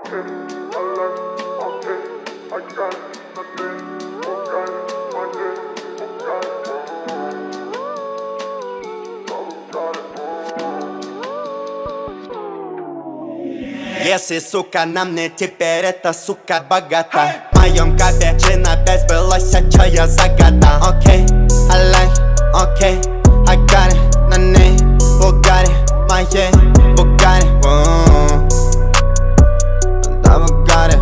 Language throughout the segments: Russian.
Если, сука, на мне теперь эта сука богата, в моем капе джин опять сбылось, а чё я загадал. Окей, I like, окей, I got it, на ней Бугари, моей Бугари, да Бугари,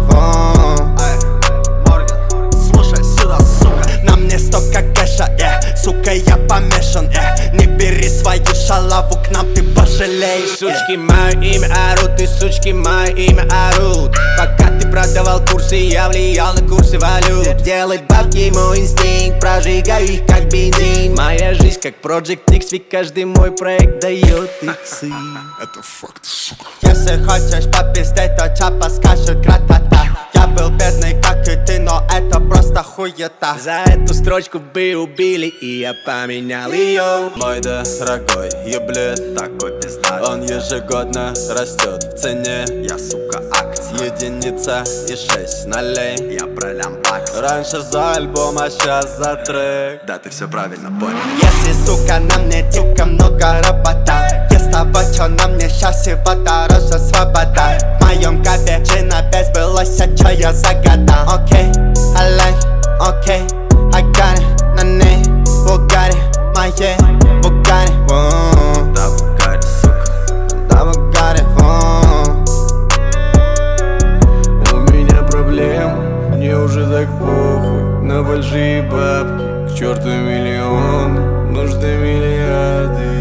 слушай сюда, сука, на мне столько кэша, сука, я помешан, не бери свою шалаву к нам, ты пожалеешь. Сучки мое имя орут, и сучки мое имя орут. Пока ты продавал курсы, я влиял на курсы валют. Делать бабки мой инстинкт, прожигаю их как бензин. Моя жизнь как Project X, ведь каждый мой проект дает иксы. Это факт, сука. Если хочешь попиздеть, то чапа скажет гратата. Я был бедный, как и ты, но это просто хуета. За эту строчку бы убили, и я поменял ее. Мой дорогой еблет, такой пиздат. Он ежегодно растет в цене. Я, сука, акция. Единица и 6 нолей. Я пролям бакс. Раньше за альбом, а сейчас за трек. Да, ты все правильно понял. Если, сука, на мне тюка много работа, без того, чё на мне щас его дороже свобода. В моем капе джин опять сбылось, а чё я загадал. Окей, I like, окей, I got it, на ней Бугари, моей Бугари, Да, Бугари, сука. да Бугари, У меня проблем, мне уже так похуй на большие бабки. К черту миллион, нужны миллиарды.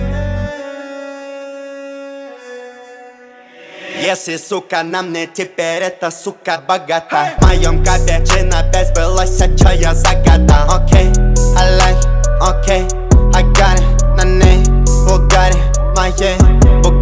Если, сука, на мне теперь эта сука богата, в моем капе джин опять сбылось, а чё я загадал. Окей, I like, окей, I got it, на ней Бугари, моей Бугари.